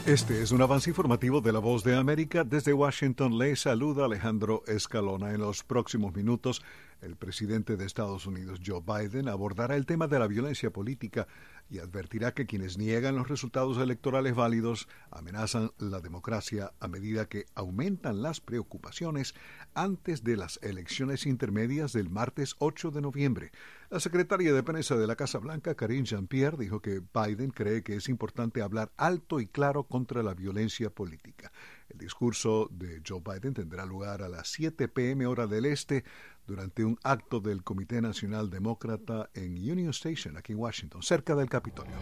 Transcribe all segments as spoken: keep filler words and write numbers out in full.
Este es un avance informativo de La Voz de América. Desde Washington le saluda Alejandro Escalona. En los próximos minutos, el presidente de Estados Unidos, Joe Biden, abordará el tema de la violencia política y advertirá que quienes niegan los resultados electorales válidos amenazan la democracia a medida que aumentan las preocupaciones antes de las elecciones intermedias del martes ocho de noviembre. La secretaria de prensa de la Casa Blanca, Karine Jean-Pierre, dijo que Biden cree que es importante hablar alto y claro contra la violencia política. El discurso de Joe Biden tendrá lugar a las siete p m hora del este durante un acto del Comité Nacional Demócrata en Union Station, aquí en Washington, cerca del Capitolio.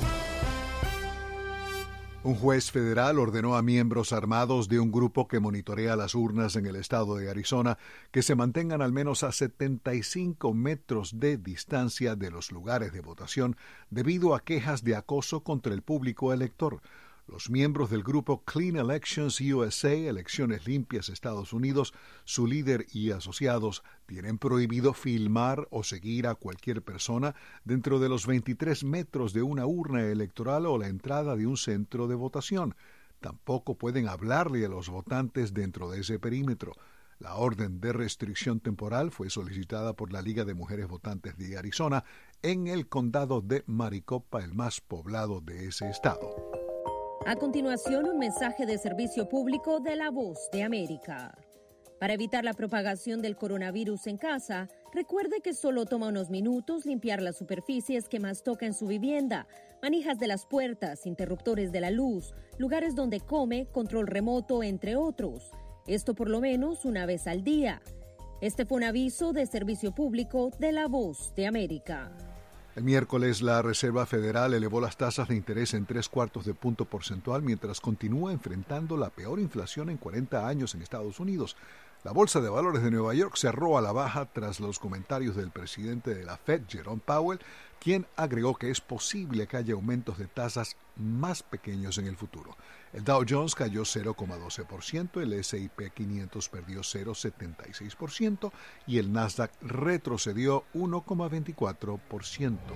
Un juez federal ordenó a miembros armados de un grupo que monitorea las urnas en el estado de Arizona que se mantengan al menos a setenta y cinco metros de distancia de los lugares de votación debido a quejas de acoso contra el público elector. Los miembros del grupo Clean Elections U S A, Elecciones Limpias Estados Unidos, su líder y asociados tienen prohibido filmar o seguir a cualquier persona dentro de los veintitrés metros de una urna electoral o la entrada de un centro de votación. Tampoco pueden hablarle a los votantes dentro de ese perímetro. La orden de restricción temporal fue solicitada por la Liga de Mujeres Votantes de Arizona en el condado de Maricopa, el más poblado de ese estado. A continuación, un mensaje de servicio público de La Voz de América. Para evitar la propagación del coronavirus en casa, recuerde que solo toma unos minutos limpiar las superficies que más toca en su vivienda, manijas de las puertas, interruptores de la luz, lugares donde come, control remoto, entre otros. Esto por lo menos una vez al día. Este fue un aviso de servicio público de La Voz de América. El miércoles, la Reserva Federal elevó las tasas de interés en tres cuartos de punto porcentual mientras continúa enfrentando la peor inflación en cuarenta años en Estados Unidos. La Bolsa de Valores de Nueva York cerró a la baja tras los comentarios del presidente de la Fed, Jerome Powell, quien agregó que es posible que haya aumentos de tasas más pequeños en el futuro. El Dow Jones cayó cero coma doce por ciento, el ese y pe quinientos perdió cero coma setenta y seis por ciento y el Nasdaq retrocedió uno coma veinticuatro por ciento.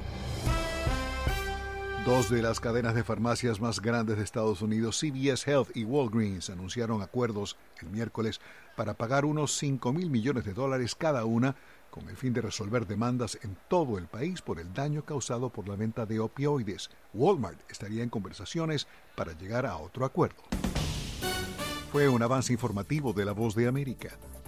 Dos de las cadenas de farmacias más grandes de Estados Unidos, C V S Health y Walgreens, anunciaron acuerdos el miércoles para pagar unos cinco mil millones de dólares cada una con el fin de resolver demandas en todo el país por el daño causado por la venta de opioides. Walmart estaría en conversaciones para llegar a otro acuerdo. Fue un avance informativo de La Voz de América.